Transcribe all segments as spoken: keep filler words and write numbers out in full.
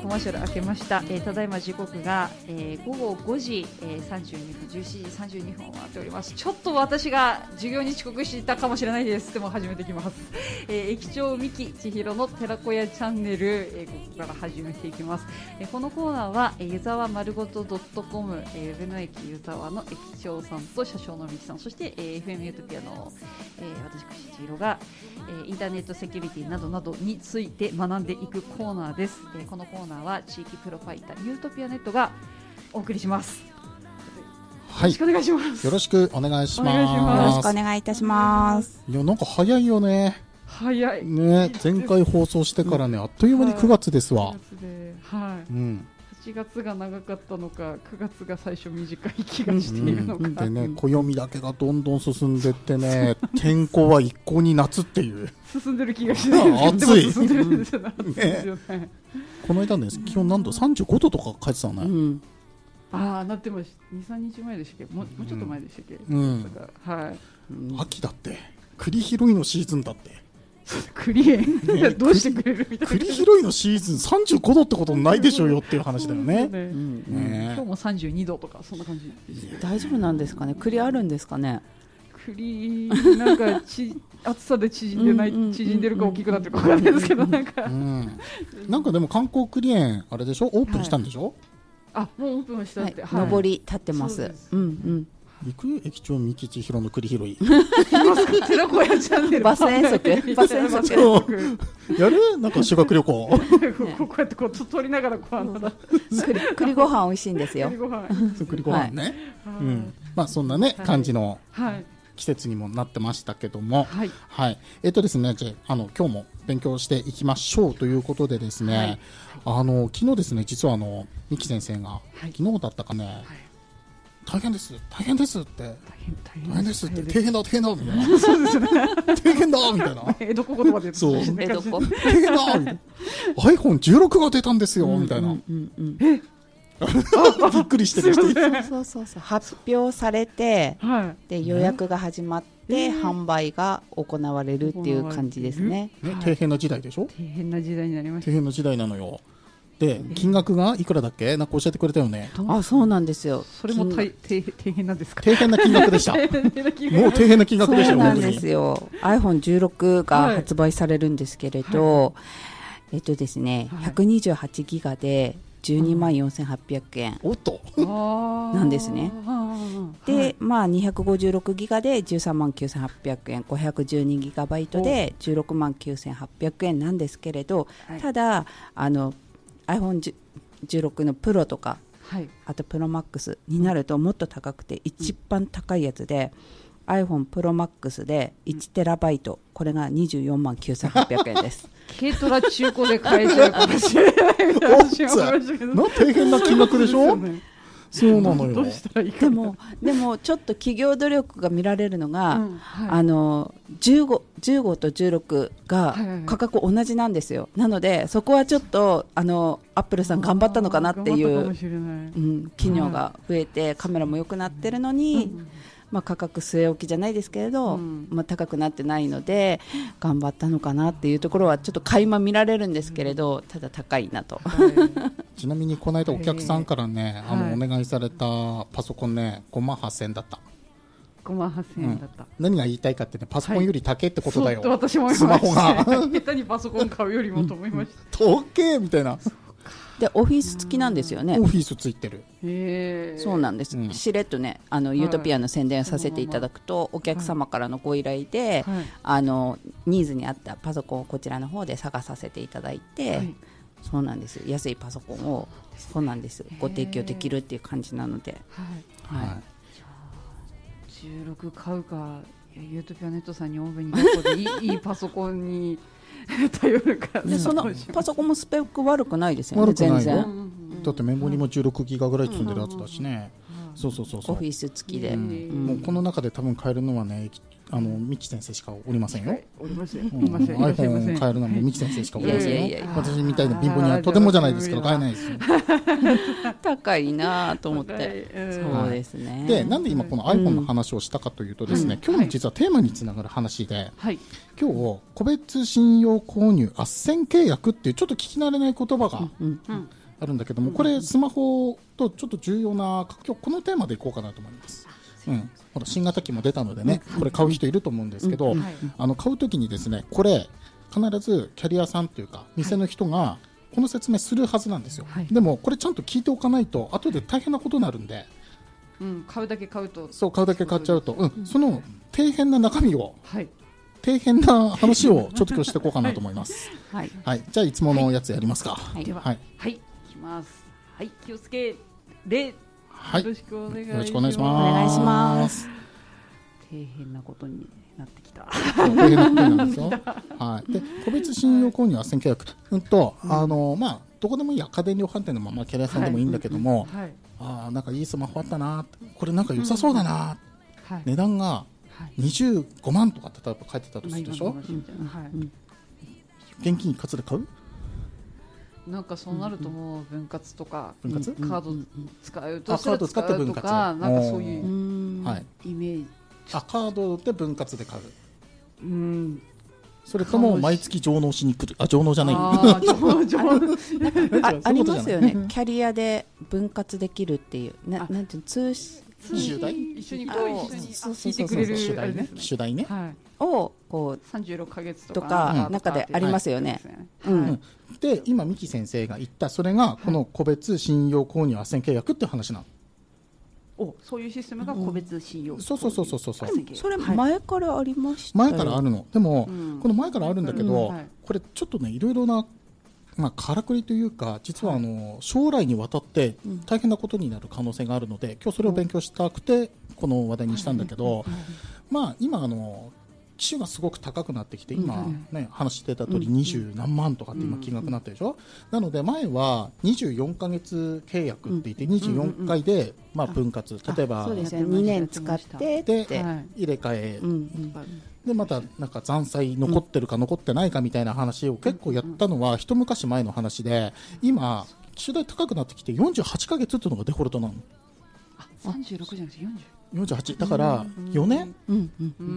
コマーシャル明けました、えー、ただいま時刻が、えー、ごごごじ、えー、さんじゅうにふんじゅうしちじさんじゅうにふんを回っております。ちょっと私が授業に遅刻していたかもしれないです。でも始めてきます、えー、駅長三木千尋の寺子屋チャンネル、えー、ここから始めていきます。えー、このコーナーは、えー、湯沢丸ごと .com、えー、ウェブの駅湯沢の駅長さんと車掌の三木さん、そして、えー、エフエム ユートピアの、えー、私千尋が、えー、インターネットセキュリティなどなどについて学んでいくコーナーです。えー、このコーナーは地域プロファイターユートピアネットがお送りします。 はい、 よろしくお願いします。 よろしくお願いします。 よろしくお願いいたします。 いや、なんか早いよね。 早いね、前回放送してからね、あっという間にくがつですわ。 くがつで、はい、うん、はちがつが長かったのかくがつが最初短い気がしているのか、うん、 でね、暦だけがどんどん進んでってね天候は一向に夏っていう進んでる気がしないですけど、 暑い、 進んでるんですよね、暑いですよね。 この間ね、気温何度さんじゅうごどとか書いてたね、うん、 ああ、なってました。 にさんにちまえでしたっけ、もう、もうちょっと前でしたっけ、 うん、 だから、はい、 うん、秋だって栗拾いのシーズンだって栗園どうしてくれるみたいな、 栗拾いのシーズンさんじゅうごどってことないでしょうよっていう話だよね。 ね、うん、ね、今日もさんじゅうにどとかそんな感じです。 大丈夫なんですかね、栗あるんですかね。 栗なんかち暑さで縮んでない、うんうん、縮んでるか大きくなってるか分かんないですけど、なんか、うん、 なんかでも観光栗園あれでしょ、オープンしたんでしょ、はい、 あ、もうオープンしたって、 はい、上り立ってます。うんうん。 行く駅長三木千尋の栗拾い寺子屋チャンネルバス遠足バス遠足やる、なんか修学旅行こうやってこう撮りながらこう、あの栗栗ご飯美味しいんですよ。 栗ご飯栗ご飯ね、はい、うん、まあそんなね、はい、感じの季節にもなってましたけども、はい、はい、えっとですね、じゃあ、あの今日も勉強していきましょうということでですね、はい、あの昨日ですね、実はあの三木先生が、はい、昨日だったかね、はい、大変です大変ですって大変、大変ですって大変だ大変だみたいなそうですね大変だみたいな江戸っ子言葉でそう江戸っ子大変だみたいな アイフォンじゅうろく が出たんですよ、うん、みたいな、うんうんうん、えびっくりしてる人そうそうそう、発表されて、はい、で予約が始まって、えー、販売が行われるっていう感じですね。 ね、底辺な時代でしょ。 底辺な時代になりました。 底辺な時代なのよ。で、金額がいくらだっけ、なんか教えてくれたよね。 あ、そうなんですよ。 それも底辺なんですか。 底辺な金額でしたもう底辺な金額でした。 そうなんですよ。 アイフォンじゅうろく が発売されるんですけれど、はい、えっとですね、はい、ひゃくにじゅうはちギガでじゅうにまんよんせんはっぴゃくえんおっとなんですね。で、まあ、にひゃくごじゅうろくギガでじゅうさんまんきゅうせんはっぴゃくえん、ごひゃくじゅうにギガバイトでじゅうろくまんきゅうせんはっぴゃくえんなんですけれど、はい、ただあの アイフォンじゅうろく のプロとか、はい、あとプロマックスになるともっと高くて、一番高いやつで、うん、iPhone プロマックスでいちテラバイト、これがにじゅうよんまんきゅうせんはっぴゃくえんです軽トラ中古で買えちゃうかもしれないみたいな話を思いましたけど、 大変な金額でしょそうなのよ。 どうしたらいいかでもでもちょっと企業努力が見られるのが、うん、はい、あのじゅうご、じゅうごとじゅうろくが価格同じなんですよ、はいはいはい、なのでそこはちょっとあのアップルさん頑張ったのかなっていう、うん、機能が増えて、はい、カメラも良くなってるのに、うん、まあ、価格据え置きじゃないですけれど、うん、まあ、高くなってないので頑張ったのかなっていうところはちょっと垣間見られるんですけれど、ただ高いなと、はい、 ちなみにこの間お客さんからね、あのお願いされたパソコンね、ごまんはっせんえんだった。 ごまんはっせんえんだった、うん、 何が言いたいかってね、パソコンより高いってことだよ、 はい、私も思いました。スマホが下手にパソコン買うよりもと思いました、 うん、高えみたいな。 でオフィス付きなんですよね。 オフィスついてる。 へー、そうなんです、うん、しれっとね、あのユートピアの宣伝をさせていただくと、はい、お客様からのご依頼で、はい、あのニーズに合ったパソコンをこちらの方で探させていただいて、はい、そうなんです、安いパソコンをそうなんですご提供できるっていう感じなので、はいはい、 じゅうろく買うか、ユートピアネットさんにオーブンに学校でい い, いいパソコンに頼るか。 でそのパソコンもスペック悪くないですよね。全然だってメモリもじゅうろくギガぐらい積んでるやつだしね、うんうん、そうそうそうそう、 オフィス付きで、 うんうん、もうこの中で多分買えるのはね、あの三木先生しかおりませんよ。 おりません、うん、 iPhone 買えるのはもう三木先生しかおりませんよ。いやいやいや、私みたいな貧乏にはとてもじゃないですけど買えないですよ高いなと思って、うん、そうですね。 で、なんで今この iPhone の話をしたかというとですね、うん、今日の実はテーマにつながる話で、はい、今日個別信用購入斡旋契約っていうちょっと聞き慣れない言葉があるんだけども、これスマホとちょっと重要な、今日このテーマでいこうかなと思います。うん、ほら新型機も出たのでね、これ買う人いると思うんですけど、あの買うときにですね、これ必ずキャリアさんというか店の人がこの説明するはずなんですよ、はい、でもこれちゃんと聞いておかないと後で大変なことになるんで、 うん、買うだけ買うと、 そう買うだけ買っちゃうと、うん、その底辺な中身を、はい、底辺な話をちょっと今日していこうかなと思います。はい、はい、じゃあいつものやつやりますか。 はい、では、はい、はい、いきます。はい、気をつけれ、はい、よろしくお願いします。よろしくお願いします。 お願いします。 底辺なことになってきた。 底辺なことなんですよ。はい。で、個別信用購入斡旋契約、うんと、うん、あのまあどこでもいいや、家電量販店のままキャリアさんでもいいんだけども、はい、ああなんかいいスマホあったな、これなんか良さそうだな、うんはい、値段がにじゅうごまんとかって例えば書いてたとするでしょ。はい、現金一括で買う？ なんかそうなるともう分割とか、 分割カード使うとしたら使うとか、なんかそういうイメージ。 あ、カードで分割で買う。うん。それとも毎月上納しに来る。あ、上納じゃない。あ, 上上あ, ありますよね。キャリアで分割できるっていう。な, なんていうの、通信機種代一緒にこう一緒に聞いてくれる機種代ね。機種代ね。 はい。 をこうさんじゅうろっかげつとか中でありますよね。 うん。で今三木先生が言ったそれがこの個別信用購入斡旋契約っていう話なの。 お、そういうシステムが個別信用、うん、 そうそうそうそうそう。 それ前からありましたよ。 前からあるの。でも、うん、この前からあるんだけど、うんはい、これちょっとねいろいろな、まあ、からくりというか実はあの、はい、将来にわたって大変なことになる可能性があるので、今日それを勉強したくてこの話題にしたんだけど、まあ今あの機種がすごく高くなってきて今、ね、話してた通りにじゅうなんまんとかって今金額になってるでしょ。なので前はにじゅうよんかげつ契約って言ってにじゅうよんかいでまあ分割、例えばそうですね、にねん使ってで入れ替えでまたなんか残債残ってるか残ってないかみたいな話を結構やったのは一昔前の話で、今機種代高くなってきてよんじゅうはちかげつっていうのがデフォルトなの。 あ、さんじゅうろくじゃなくてよんじゅうよんじゅうはちだからよねん、 うんうんうん、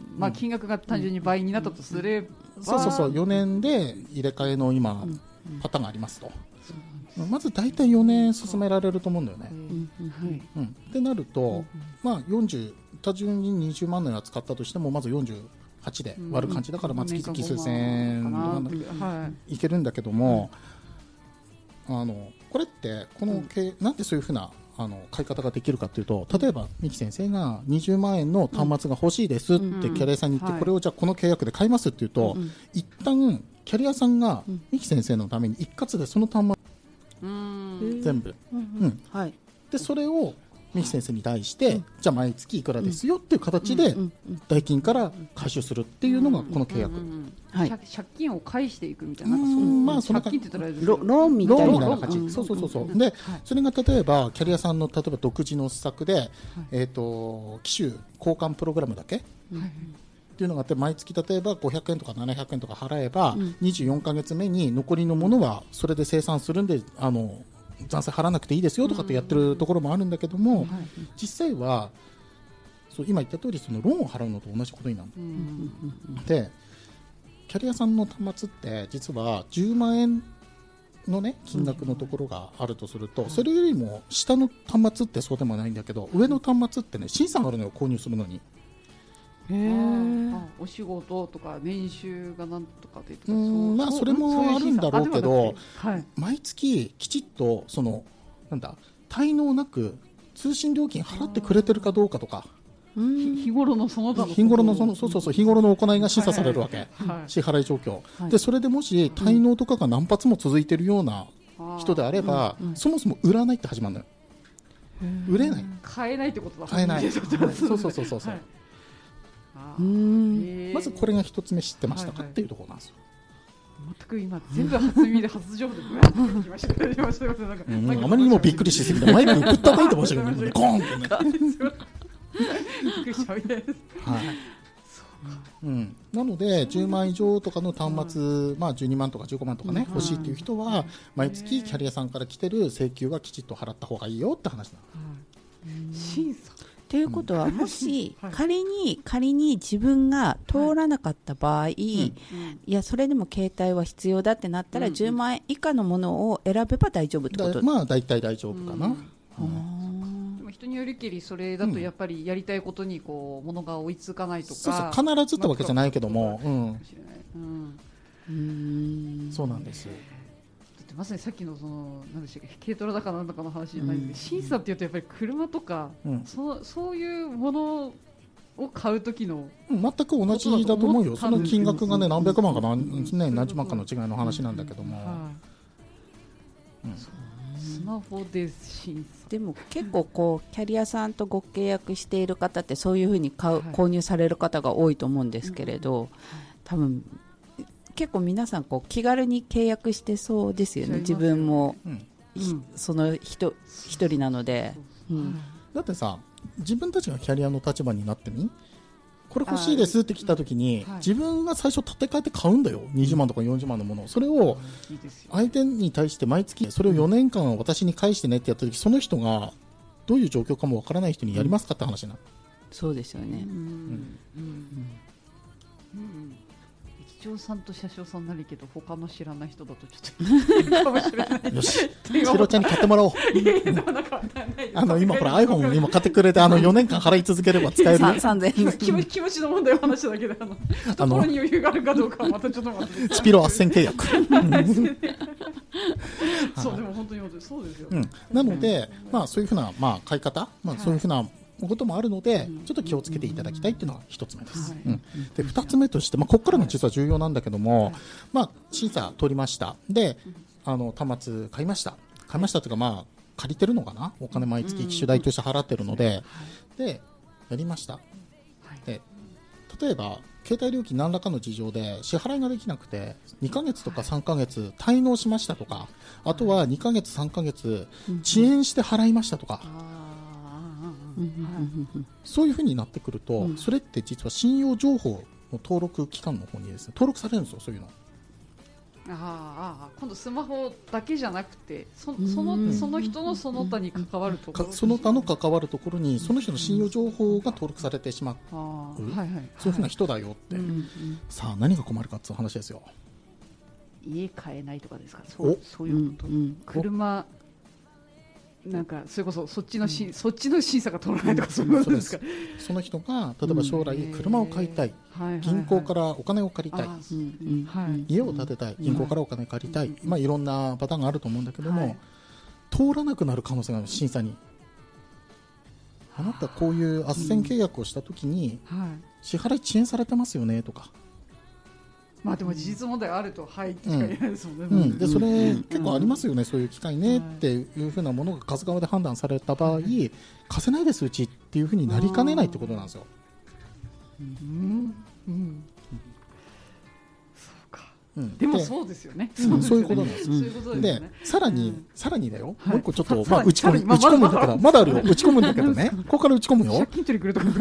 まあ金額が単純に倍になったとすれば、 うん、そうそうそうよねんで入れ替えの今、うん、パターンがありますと、うん、まず大体よねん進められると思うんだよね、うんうんうん、ってなると、うん、まあよんじゅう多順ににじゅうまんのやつ買ったとしてもまずよんじゅうはちで割る感じだから、まあ月々数千円いけるんだけども、あのこれってこの、うん、なんでそういうふうなあの買い方ができるかというと、例えば三木先生がにじゅうまんえんの端末が欲しいですってキャリアさんに言って、これをじゃあこの契約で買いますって言うと、一旦キャリアさんが三木先生のために一括でその端末全部、でそれを三木先生に対して、じゃあ毎月いくらですよっていう形で代金から回収するっていうのがこの契約。 借金を返していくみたいな、まあその借金って言ったらローンみたいな感じ。そうそうそうそう。でそれが例えばキャリアさんの例えば独自の施策で、えっと機種交換プログラムだけっていうのがあって、毎月例えばごひゃくえんとかななひゃくえんとか払えばにじゅうよんかげつめに残りのものはそれで生産するんで、あの残債払わなくていいですよとかってやってるところもあるんだけども、実際はそう今言った通りそのローンを払うのと同じことになる。でキャリアさんの端末って実はじゅうまんえんのね金額のところがあるとすると、それよりも下の端末ってそうでもないんだけど、上の端末ってね審査があるのよ、購入するのに。 へー、あ、お仕事とか年収がなんとかでとか、 うんまあそれもあるんだろうけど、はい、毎月きちっとそのなんだ滞納なく通信料金払ってくれてるかどうかとか、 日頃のその他の日頃のそのそうそうそう日頃の行いが審査されるわけ、はいはいはい、支払い状況、はい、でそれでもし滞納とかが何発も続いているような人であれば、うんうん、そもそも売らないって始まるのよ。売れない、 買えないってことだ。 買えないそうそうそうそうそう、はい、うーんまずこれが一つ目知ってましたか、はいはい、っていうところなんですよ。 全く今全部初耳で初情報で聞きました聞きましたなんか、 うん、あまりにもびっくりしすぎてマイクにぶったたいてましたけどねコーンってねびっくりしちゃうみたいです。 はい。うん、なのでじゅうまん以上とかの端末、うんまあ、じゅうにまんとかじゅうごまんとかね、うん、欲しいっていう人は毎月キャリアさんから来てる請求はきちっと払った方がいいよって話なの、 うん、審査ということは、もし仮に仮に自分が通らなかった場合、はい、いやそれでも携帯は必要だってなったら、うん、じゅうまんえん以下のものを選べば大丈夫ってこと。 まあ大体大丈夫かな、うんうん、でも人によりけりそれだとやっぱりやりたいことにこう物が追いつかないとか、 そうそう必ずってわけじゃないけども、うんうんうん、そうなんですよ。 まさにさっきのその何でしたっけ、軽トラだかなんだかの話じゃないんで、うん、審査っていうとやっぱり車とか、うん、そのそういうものを買う時の全く同じだと思うよ。その金額がね何百万か何、ね、何十万かの違いの話なんだけども、 スマホで審査でも結構こうキャリアさんとご契約している方ってそういうふうに買う、はい、購入される方が多いと思うんですけれど、うん、多分結構皆さんこう気軽に契約してそうですよね。自分も、うん、その人一人なので、うん、 だってさ自分たちがキャリアの立場になってみこれ欲しいですって来た時に、はい、自分が最初立て替えて買うんだよ。にじゅうまんとかよんじゅうまんのもの、それを相手に対して毎月それをよねんかん私に返してねってやった時、その人がどういう状況かもわからない人にやりますかって話なの、うん、 そうですよね、うんうんうんうん駅長さんと車掌さんなりけど他の知らない人だとちょっとかもしれないよし、ひろちゃんに買ってもらおうあの今ほら iPhone 今買ってくれてあのよねんかん払い続ければ使えるさんぜんえん気持ち、気持ちの問題の話だけどあの懐に余裕があるかどうかはまたちょっと待ってスピロ斡旋契約そうでも本当にそうですよ、 うん、なので、まあ、そういうふうな、まあ、買い方、まあ、そういうふうなこともあるので、ちょっと気をつけていただきたいというのが一つ目です、うん、で二つ目として、まあ、ここからの実は重要なんだけども、まあ、審査通りましたであの端末買いました買いましたというか、まあ、借りてるのかなお金毎月機種代として払ってるので、でやりましたで例えば携帯料金何らかの事情で支払いができなくてにかげつとかさんかげつ滞納しましたとか、あとはにかげつさんかげつ遅延して払いましたとか、そういうふうになってくると、うん、それって実は信用情報の登録機関の方にですね登録されるんですよ。そういうのああ今度スマホだけじゃなくて そ, そ, のその人のその他に関わるところ、 その他の関わるところにその人の信用情報が登録されてしまう、はいはい、そういうふうな人だよって、うんうん、さあ何が困るかっていう話ですよ。 家買えないとかですか。そう、そういうこと、うん、車なんかそれこそそっちのし、うん、そっちの審査が通らないとか、うん、そういうことですか。 その人が例えば将来車を買いたい、うん、銀行からお金を借りたい、はいはい、家を建てたい、銀行からお金借りたい、はい、まあ、いろんなパターンがあると思うんだけども、はい、通らなくなる可能性がある。審査にあなたこういう斡旋契約をしたときに、うんはい、支払い遅延されてますよねとか、 まあでも事実問題あるとはいしか言えないですもんね、 うんうん、でそれ、うん、結構ありますよね、そういう機会ねっていうふうなものが数側で判断された場合、はい、貸せないですうちっていうふうになりかねないってことなんですよ。うんうん、 そうか、うん、でもそうですよね、 うん、そういうことなんですよ、うん、でさらに、うん、さらにだよ、はい、もう一個ちょっと、まあ、打ち込む、打ち込むんだからまだあるよ、打ち込むんだけどねここから打ち込むよ。借金取り来るとか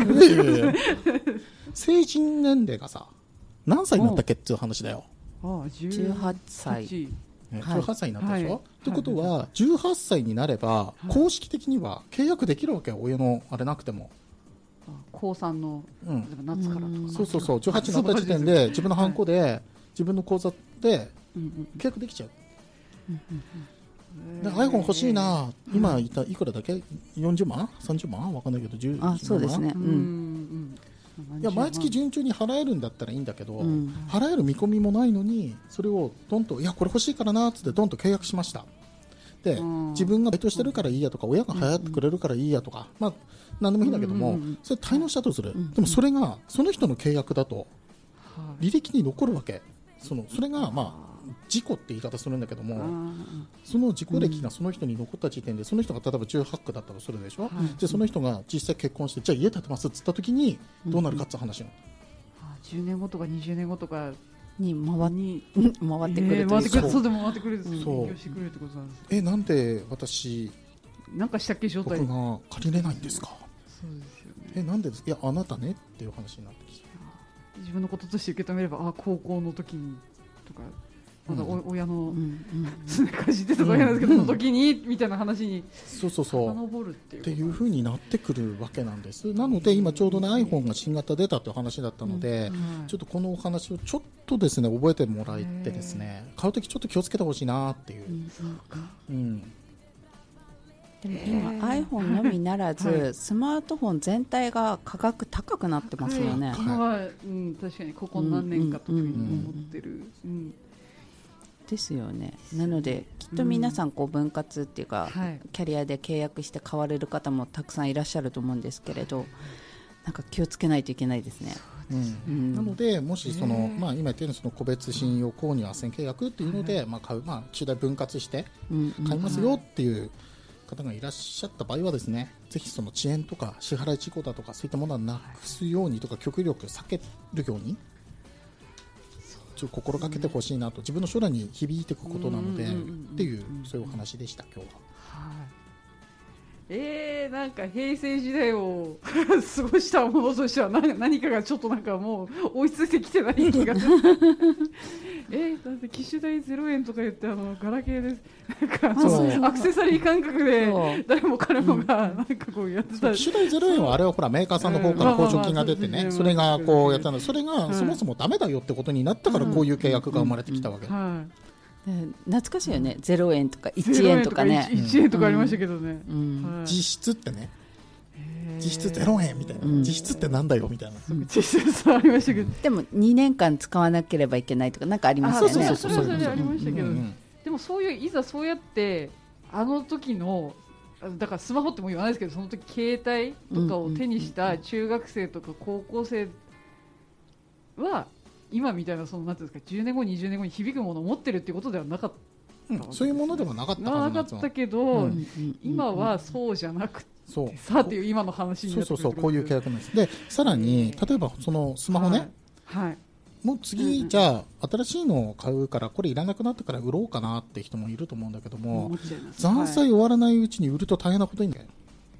成人年齢がさ何歳になったっけっていう話だよ。 ああじゅうはっさい、 ね、じゅうはっさいになったでしょ、はい、ってことはじゅうはっさいになれば、はい、公式的には契約できるわけよ。親のあれなくても高さんの、うん、夏からとか、 そうそうそう、じゅうはちになった時点で自分のハンコで、はい、自分の口座で契約できちゃう、うんうん、で iPhone 欲しいな、今言ったいくらだっけ、よんじゅうまんさんじゅうまんわかんないけどじゅうまん、 あそうですね、うんうんいや毎月順調に払えるんだったらいいんだけど、うん、払える見込みもないのにそれをどんといやこれ欲しいからなっつってどんと契約しましたで、うん、自分がバイトしてるからいいやとか親が払ってくれるからいいやとか、まあ何でもいいんだけども、うん、それ滞納したとする、うん、でもそれがその人の契約だと履歴に残るわけ。そのそれがまあ事故って言い方するんだけども、その事故歴がその人に残った時点でその人が例えばじゅうはち区だったとするでしょ、はい、でその人が実際結婚してじゃあ家建てますって言った時にどうなるかって話なの、 うん、じゅうねんごとかにじゅうねんごとかに回に回ってくるという、 えー、回ってくるそうでも回ってくるそうしてくるってことなんです。 えなんで私なんかしたっけ状態僕が借りれないんですか。そうですよね。えなんでですいやあなたねっていう話になってきて、 自分のこととして受け止めればあ高校の時にとかまだお親のすねかじってただけなんですけど、その時にみたいな話にそうそうそう遡るっていうっていう風になってくるわけなんです。なので今ちょうどね iPhone が新型出たという話だったので、ちょっとこのお話をちょっとですね覚えてもらえてですね、買うときちょっと気をつけてほしいなっていう、うん、 でも今 iPhone のみならず、はい、スマートフォン全体が価格高くなってますよね。 今は、うん、確かにここ何年かというふうに思ってる、うんうんうんですよね。なのできっと皆さんこう分割っていうか、うんはい、キャリアで契約して買われる方もたくさんいらっしゃると思うんですけれど、なんか気をつけないといけないですね。 うんうん、なのでもしその、まあ、今言ったようにその個別信用購入斡旋契約っていうので、まあ買うまあ、中大分割して買いますよっていう方がいらっしゃった場合はですね、ぜひその遅延とか支払い事故だとかそういったものはなくすようにとか極力避けるように心がけてほしいなと、自分の将来に響いていくことなのでっていうそういうお話でした今日は。はい、 えー、なんか平成時代を過ごしたものとしては 何, 何かがちょっとなんかもう追いついてきてない気がえー、だって機種代ゼロえんとか言ってあのガラケーですなんかアクセサリー感覚で誰も彼もがなんかこうやってた、 機種代ゼロえんはあれはほらメーカーさんの方から交渉金が出てね、それがこうやったの、それがそもそもダメだよってことになったからこういう契約が生まれてきたわけ。 懐かしいよね、ゼロえんとかいちえんとかね、 いちえんとかありましたけどね、 うんはい、実質ってね、実質ゼロえんみたいな、うん、実質ってなんだよみたいな、 うん、実質ありましたけど、 でもにねんかん使わなければいけないとかなんかありますよね。 そうそうそう、それはそれありましたけど、うんうん、でもそういういざそうやってあの時のだからスマホっても言わないですけど、その時携帯とかを手にした中学生とか高校生は今みたいなそのなんていうんですか、じゅうねんごにじゅうねんごに響くものを持ってるっていうことではなかった、 うん、そういうものではなかったはずなんですよ。 なかったけど、うん、今はそうじゃなくてさあっていう今の話になってくる。 そうそうそう、こういう契約なんです。でさらに例えばそのスマホね、はいはい、もう次、うんうん、じゃあ新しいのを買うからこれいらなくなったから売ろうかなって人もいると思うんだけども、残債終わらないうちに売ると大変なことになる。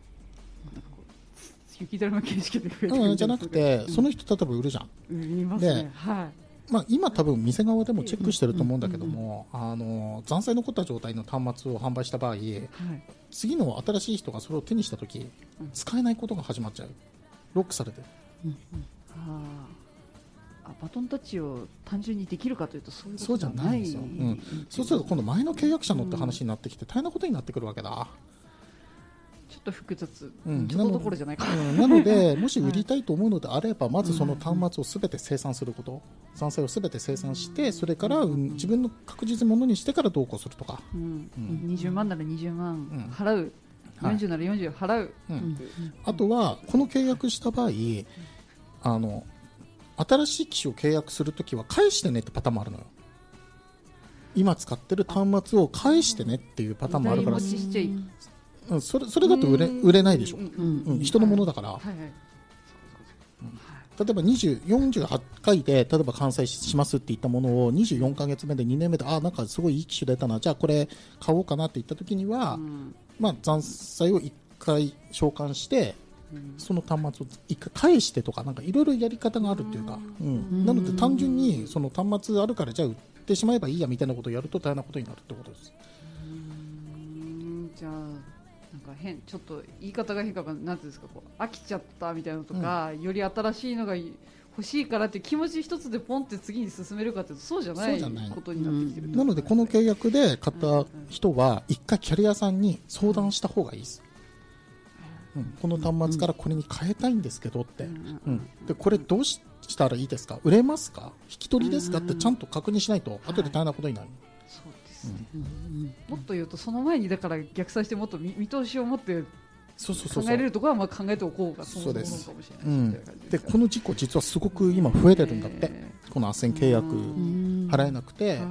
雪だるま形式で増えてくる、うん、じゃなくて、うん、その人例えば売るじゃん、 売りますね、はい、 まあ、今多分店側でもチェックしてると思うんだけども、うんうんうん、あの残債残った状態の端末を販売した場合、はい、次の新しい人がそれを手にした時、うん、使えないことが始まっちゃう、ロックされてる、うんうん、 はあ、バトンタッチを単純にできるかというとそういうことじゃないんですよ、うん、 そうすると今度前の契約者のって話になってきて大変なことになってくるわけだ。 ちょっと複雑、うん、ちょっとどころじゃないか、 うん、なのでもし売りたいと思うのであれば、はい、まずその端末をすべて生産すること、残債をすべて生産して、それから、うん、自分の確実なものにしてから同行するとか、 うんうん、にじゅうまんならにじゅうまん払う、うん、よんじゅうならよんじゅう払う、うんうん、 あとはこの契約した場合、あの新しい機種を契約するときは返してねってパターンもあるのよ。今使ってる端末を返してねっていうパターンもあるから、うん、それ、それだと売れ、売れないでしょ、うんうん、人のものだから、はいはいはい、うん、例えばにじゅう、よんじゅうはちかいで例えば完済しますって言ったものをにじゅうよんかげつめでにねんめで、あ、なんかすごいいい機種出たな、じゃあこれ買おうかなって言った時には、うん、まあ、残債をいっかい償還して、うん、その端末をいっかい返してとか、なんかいろいろやり方があるっていうか、うんうん、なので単純にその端末あるからじゃあ売ってしまえばいいやみたいなことをやると大変なことになるってことです。 うーん、じゃあなんか変、ちょっと言い方が変か、なんていうんですか、こう飽きちゃったみたいなのとか、うん、より新しいのが欲しいからっていう気持ち一つでポンって次に進めるかっていうとそうじゃないことになってきてる、うん、 なのでこの契約で買った人は一回キャリアさんに相談した方がいいです、うん、この端末からこれに変えたいんですけどって、うんうん、でこれどうしたらいいですか、売れますか、引き取りですかってちゃんと確認しないと後で大変なことになる、はい、 そうですね、うん、もっと言うとその前にだから逆算してもっと 見, 見通しを持って考えれるところはまあ考えておこうがそもそものかもしれない、うん、 でこの事故実はすごく今増えてるんだって、えー、この斡旋契約払えなくて、うん、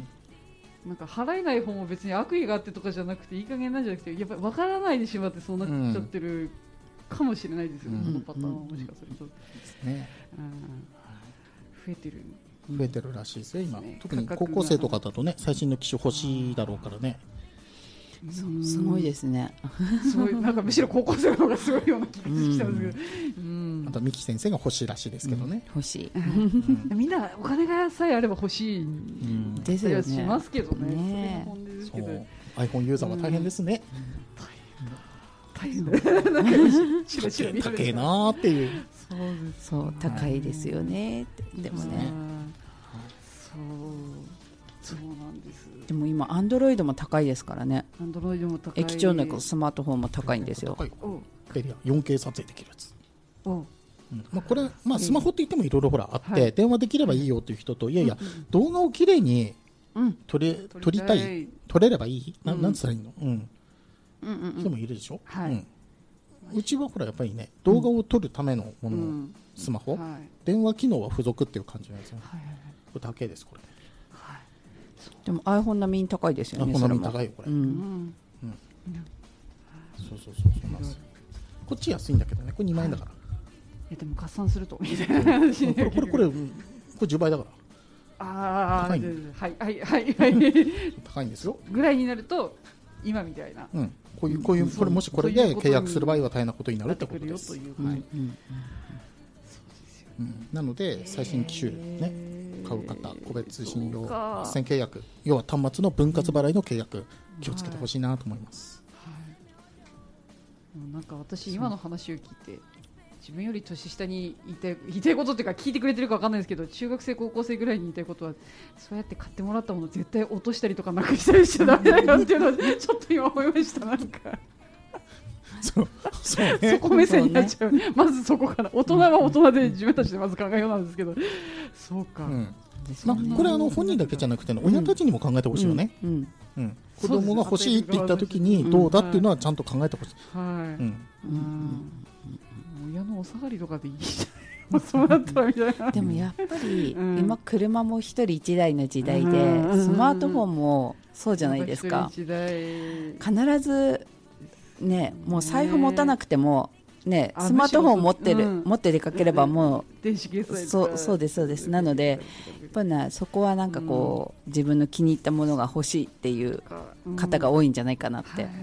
なんか払えない方も別に悪意があってとかじゃなくていい加減なんじゃなくてやっぱり分からないでしまってそうなっちゃってるかもしれないですよね、うん、このパターンはもしかすると、うんですね、うん、増えてる増えてるらしいですよ今、ね、特に高校生とかだとね最新の機種欲しいだろうからね、 すごいですねすごい、なんかむしろ高校生の方がすごいような気がしてきたんですけど、うん、 あと三木先生が欲しいらしいですけどね、 うん、欲しい、 うん、みんなお金がさえあれば欲しいんったりはしますけどね。ねそれ本音ですけど、そう iPhone ユーザーは大変ですね。 大変だ。大変だ。 高いなっていう。 そうそう高いですよね。でもね。 そうそうなんです。 でも今アンドロイドも高いですからね。 アンドロイドも高い。 液晶のスマートフォンも高いんですよ。 よんケー 撮影できるやつ。うんまあ、これ、まあ、スマホって言ってもいろいろほらあって、はい、電話できればいいよという人と、いやいや、うんうん、動画をきれいに撮れ、うん、撮りたい、撮れればいい、な、うん、なんつったらいいの、うんうんうんうん、人もいるでしょ、はい、うん、うちはほらやっぱりね、動画を撮るためのもの、うん、スマホ、はい、電話機能は付属っていう感じなんですよ、はいはいはい、これだけですこれ、 はい、でも iPhone 並みに高いですよね。 iPhone 並みに高いよこれ、うんうんうん、そうそうそうそうなんですよ。こっち安いんだけどね、これにまんえんだから、はいいやでも合算するとみたいな話これこれこれこれじゅうばいだから、 ああ高いはいはいはいはい高いんですよぐらいになると今みたいな、 うん、こういうこういうこれもしこれで契約する場合は大変なことになるってことです。はい、なので最新機種ね買う方、個別信用斡旋契約、要は端末の分割払いの契約、気をつけてほしいなと思います。 はいはい、なんか私今の話を聞いて自分より年下に言いたい、言いたいことっていうか聞いてくれてるか分かんないですけど、中学生高校生ぐらいに言いたいことは、そうやって買ってもらったもの絶対落としたりとかなくしたりしちゃダメだよっていうのはちょっと今思いました。なんかそうそう、ね、 そこ目線になっちゃう、ね、まずそこから大人は大人で自分たちでまず考えようなんですけど、そうか、うんまあ、これあの本人だけじゃなくて、ね、親たちにも考えてほしいよね、うんうんうん、子供が欲しいって言った時にどうだっていうのはちゃんと考えてほしい、はいうんうん親のお下がりとかでいいじゃないそうだったみたいな。 でもやっぱり、うん、今車も一人一台の時代で、うん、スマートフォンもそうじゃないですか。必ずね、もう財布持たなくてもね、スマートフォンを持ってる、うん、持って出かければもう電子決済そうそうですそうです。なのでやっぱりなそこはなんかこう、うん、自分の気に入ったものが欲しいっていう方が多いんじゃないかなって。うんうんうん、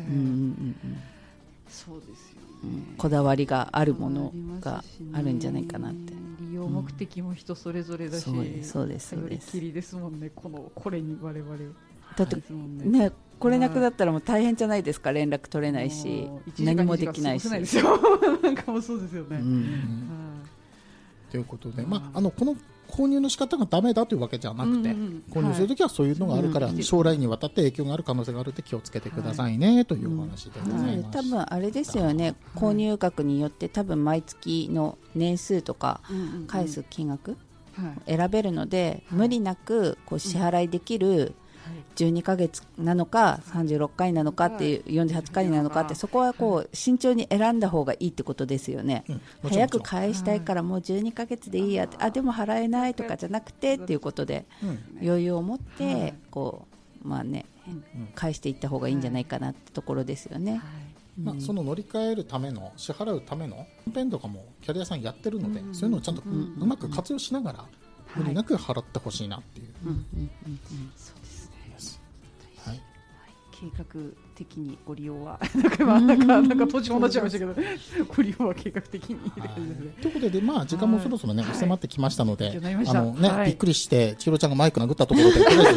そうですよ。 こだわりがあるものがあるんじゃないかなって。 利用目的も人それぞれだし、うん、 そうですそうです。 頼りきりですもんね。このこれに我々 だってね、これなくなったらもう大変じゃないですか。連絡取れないし何もできないし。 なんかもうそうですよね。うんうん、 ということで、まああのこの購入の仕方がダメだというわけじゃなくて、うんうん、購入するときはそういうのがあるから、はい、将来にわたって影響がある可能性があるって気をつけてくださいね、はい、というお話でございました、うん、 多分あれですよね、購入額によって多分毎月の年数とか返す金額選べるので、はい、無理なくこう支払いできるじゅうにかげつなのかさんじゅうろっかいなのかっていうよんじゅうはちかいなのかって、そこはこう慎重に選んだ方がいいってことですよね、うん、早く返したいからもうじゅうにかげつでいいやって、あでも払えないとかじゃなくてっていうことで、うん、余裕を持ってこう、まあね、返していった方がいいんじゃないかなってところですよね、はいまあ、その乗り換えるための支払うためのキャンペーンとかもキャリアさんやってるので、うん、そういうのをちゃんとうまく活用しながら無理なく払ってほしいなっていう、うんうんうんうん、 そうですね、はい、計画的にご利用はなんかまあなんかなんか途中もなっちゃいましたけどご利用は計画的にということで、 ということで、まあ、時間もそろそろね、はい、迫ってきましたので、はい、あのね、はい、びっくりして千尋ちゃんがマイク殴ったところで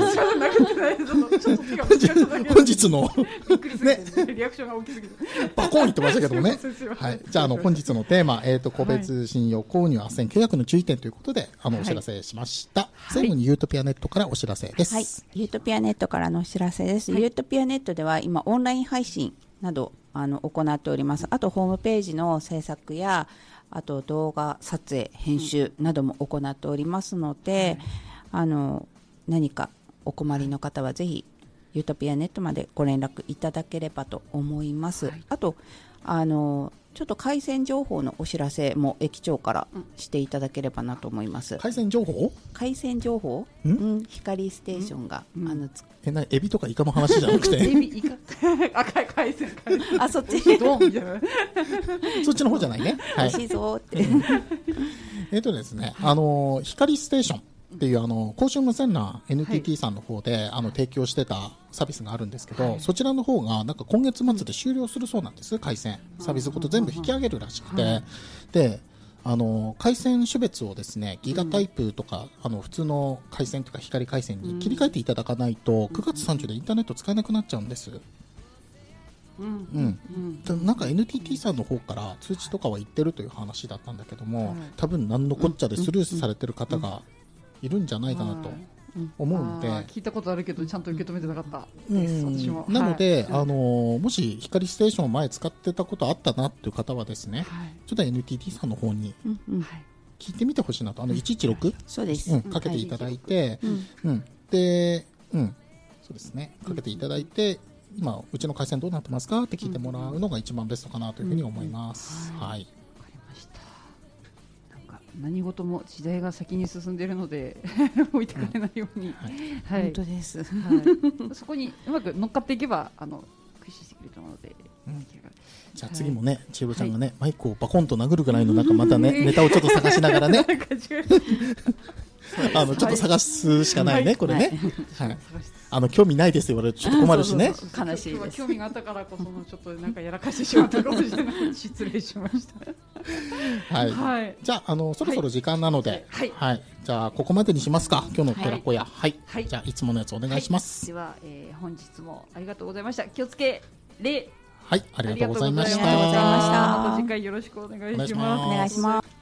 本日のねリアクションが大きすぎるバコーン言ってましたけどもねはい、じゃあ、あの本日のテーマ、えーと、個別信用購入斡旋契約の注意点ということであのお知らせしました、はい、最後にユートピアネットからお知らせです、 はい、ユートピアネットからのお知らせです、はい、ユートピアネットでは今オンライン配信などあの行っております。あとホームページの制作やあと動画撮影編集なども行っておりますので、うん、あの何かお困りの方はぜひユートピアネットまでご連絡いただければと思います、はい、あとあのちょっと回線情報のお知らせも駅長からしていただければなと思います。 回線情報回線情報ん、うん、光ステーションが、うん、あのつえなエビとかイカの話じゃなくてエビイカあ回線回線あそっちどうみたいなそっちの方じゃないね、 はい、美味しいぞってえっとですねあの光ステーションっていうあの公衆無線 ラン エヌティーティー さんの方で、はい、あの提供してたサービスがあるんですけど、はい、そちらの方がなんか今月末で終了するそうなんです、回線サービスごと全部引き上げるらしくて、はい、であの回線種別をですねギガタイプとか、うん、あの普通の回線とか光回線に切り替えていただかないと、うん、くがつさんじゅうでインターネット使えなくなっちゃうんです。うんうん、なんか エヌティーティー さんの方から通知とかは言ってるという話だったんだけども、はい、多分何のこっちゃでスルーされてる方がいるんじゃないかなと思うので、 聞いたことあるけどちゃんと受け止めてなかったです、うん、私もなので、はい、あのもし光ステーションを前使ってたことあったなという方はですね、はい、ちょっと エヌティーティー さんの方に聞いてみてほしいなと、あのいちいちろく、 そうです、 うん、かけていただいて、うんうん、で、うん、そうですね、かけていただいて、今うちの回線どうなってますかって聞いてもらうのが一番ベストかなというふうに思います。 うんうん、 はい。わ、 かりました。なんか何事も時代が先に進んでいるので置いてかれないように、うん、はいはい、 本当です。はい、 そこにうまく乗っかっていけばあの駆使してくれると思うので。うん、 じゃあ次もね、千代ちゃんがね、はい、マイクをバコンと殴るぐらいのなんかまたねネタをちょっと探しながらね。あのちょっと探すしかないね、はい、これね、はいはい、あの興味ないですって言われるとちょっと困るしね。 そうそうそう、悲しいです。 興味があったからこそのちょっとなんかやらかしてしまったかもしれない失礼しました。 はい、はい、じゃあ、あのそろそろ時間なので、はいはい、じゃあここまでにしますか、今日の寺子屋。はい、はい、じゃあいつものやつお願いします。 はい、では、えー、本日もありがとうございました。気をつけ礼。 はい、ありがとうございました。 また次回よろしくお願いします。 お願いします。